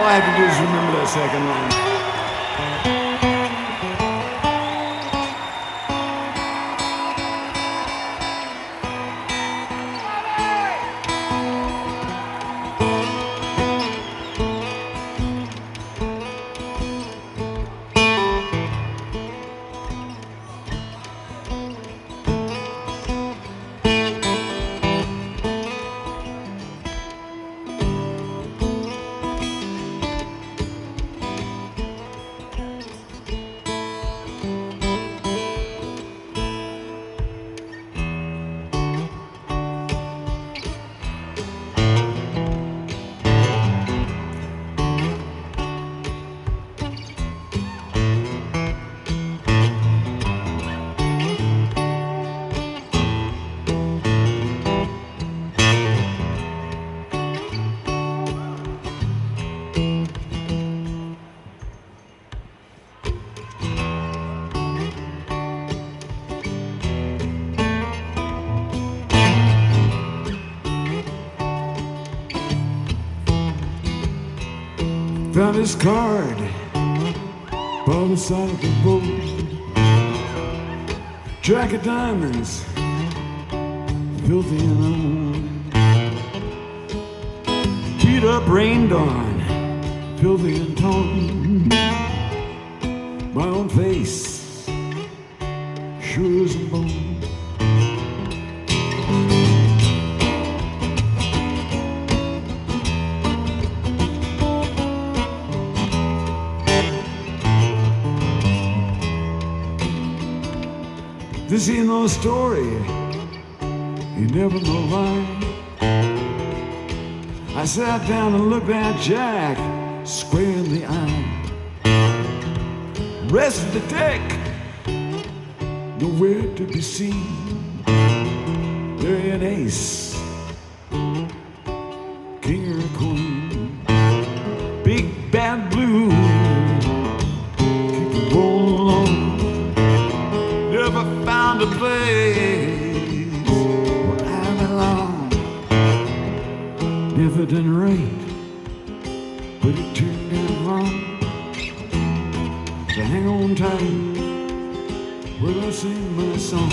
I have to do is remember that second line. Found his card by the side of the road. Jack of diamonds, filthy and old. Beat up rain dawn, filthy and torn. My own face, sure as a bone. This ain't no story, you never know lie. I sat down and looked at Jack square in the eye. Rest of the deck, nowhere to be seen. They're an ace, king or queen. Big bad blue, keep it rolling on. Never found a place where I belong. Never done right, but it turned out wrong. So hang on tight while I sing my song.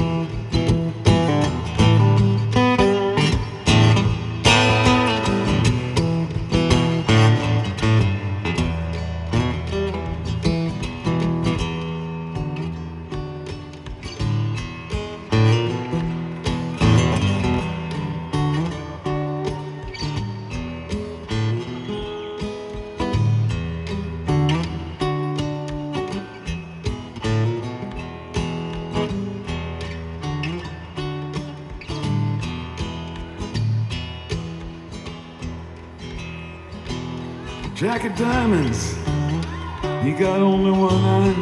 Jack of diamonds, he got only one eye.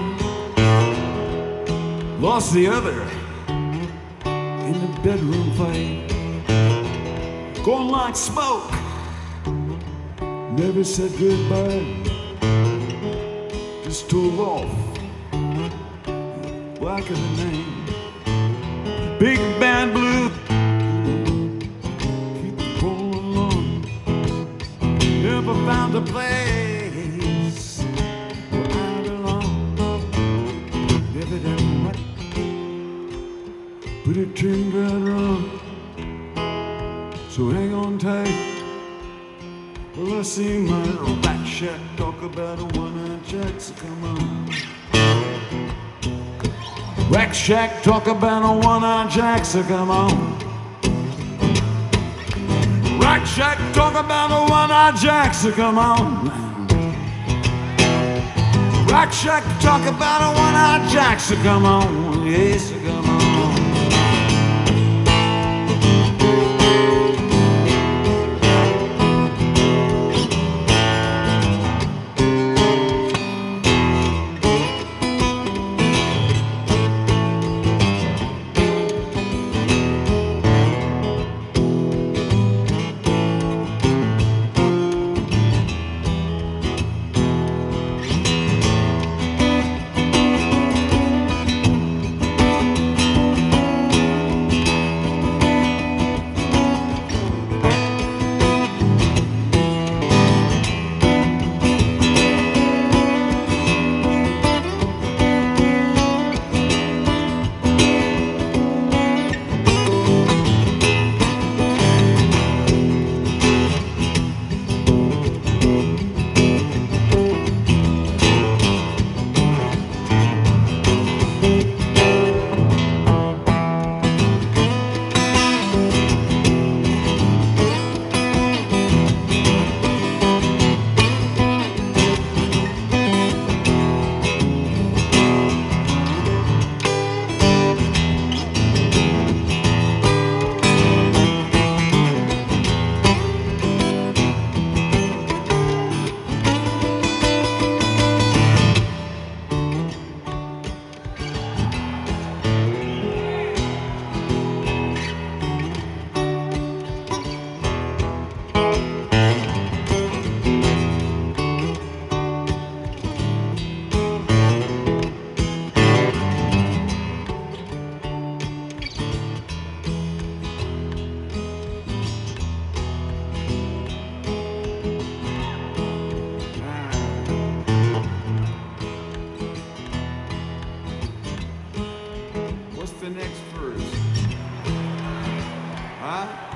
Lost the other in the bedroom fight. Going like smoke, never said goodbye. Just tore off, blacker than night. Big bad blue, keep rolling on. Never found a place where I belong. Never done right, but it turned right wrong. So hang on tight while I see my little back shack talk about a one-eyed Jack. So come on. Rack Shack talk about a one-eyed Jack. So come on. Rack Shack talk about a one-eyed Jack. So come on. Rack Shack talk about a one-eyed Jack. So come on. Yes, so come on. for next verse? Huh?